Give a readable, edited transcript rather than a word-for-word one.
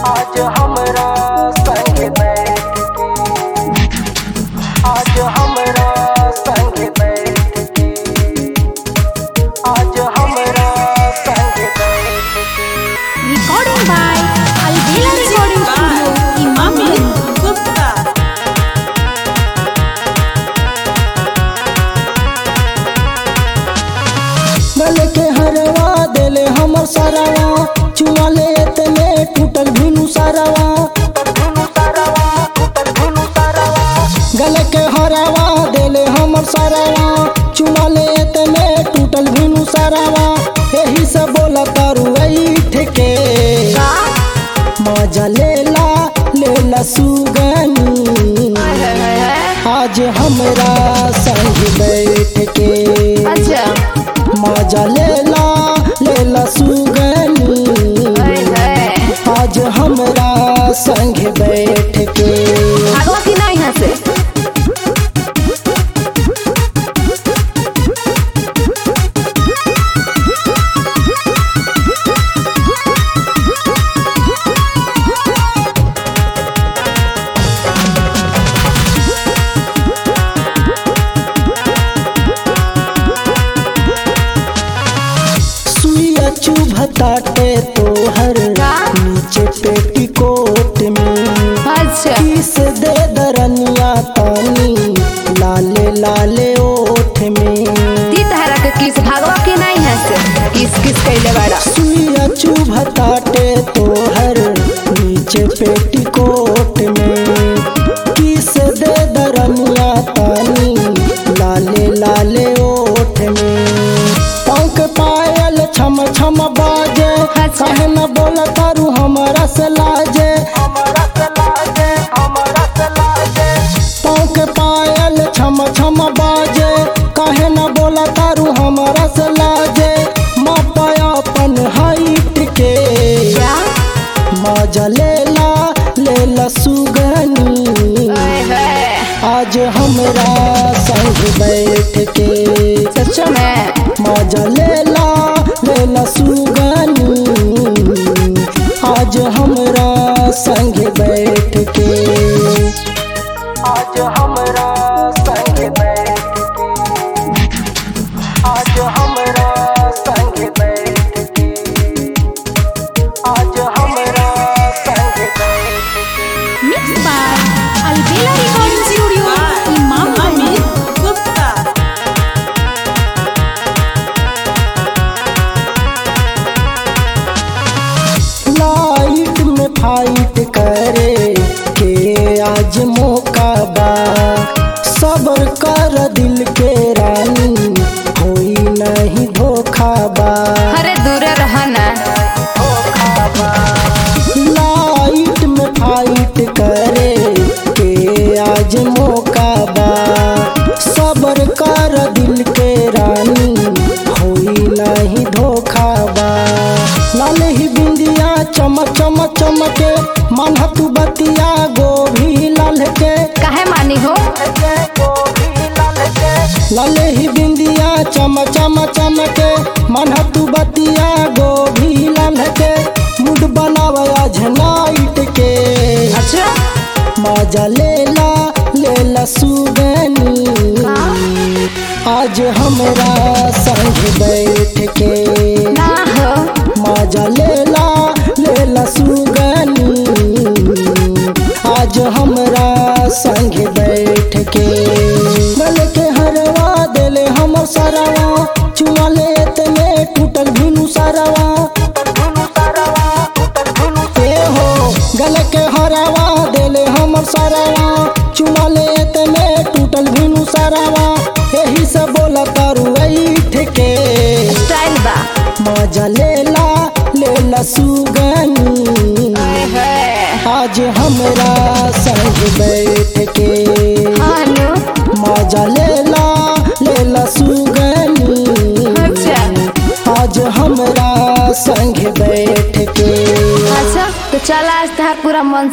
आज हमरा संग बैठ के, आज हमरा संग बैठ के, आज हमरा संग बैठ के। Recording by Alvela Recording Studio, Imamganj, Gupta. गले के हरवा देले हमर सरवा, चुमा लेत में टूटल भिनु सरवा। गले के हरवा देले हमर सरवा, चुमा लेत में टूटल भिनु सरवा। एही से बोला तारू ऐठ के, मजा लेला सुगनी, आज हमरा संग बैठ के। मजा लेला सुगनी, आज हमरा संग बैठ के। भागवा की नहीं यहाँ से। सुइया चुभताटे तोहर नीचे पेटीकोट में, अच्छा किस दे दरनिया तानी लाले लाले ओठ में। ती तहरा के किस भागवा की नहीं यहाँ से। किस किस कैले बाड़ा। सुइया चुभताटे तोहर नीचे पेटीकोट में, किस दे दरनिया तानी लाले लाले ओठ में। पंख पायल छम छम बाजे, कहे न बोला तारू हमरा से लाजे। पंख पायल छम छम बाजे, कहे न बोला तारू हमरा से लाजे। मापाया अपन हाइट के, मजा लेला सुगनी, आज हमरा संग बैठ के। सच में मजा लेला सुगनी, आज हमरा संग बैठ के। आज हमरा संग बैठ के, आज हमरा संग बैठ के, आज हमरा संग बैठ के। Mixed by Alvela Recording Studio, Imamganj, Gupta. Light में फाइट करे के आज मौका बा, सबर कर दिल के रानी, कोई नहीं धोखा बा। अरे दूर रहना। लाइट में फाइट करे के आज मौका बा, सबर कर दिल के रानी, कोई नहीं धोखा बा। लाल ही बिंदिया चमक चमक चमके, मन तू बतिया गोभी लाल के। काहे मानी हो। लाल ही बिंदिया चमक चमक चमके, मन तू बतिया गोभी लाल के। मूड बनावा आज नाइट के, अच्छा मजा लेला सुगनी, आज हमरा संग बैठ के। ना हो। मजा लेला सुगनी, आज हमरा संग बैठ के। गले के हरवा देले हमर सरवा, चुमा लेत में टूटल भिनु सरवा। गले के हरवा देले हमर सरवा, चुमा लेत में टूटल भिनु सरवा। एही से बोला तारू ऐठ के, स्टाइल बा। मजा लेला सुगनी, आज हमरा संग बैठ के। हानो मजा लेला सुगनी, अच्छा आज हमरा संग बैठ के। अच्छा तो चल आज तहार पूरा मन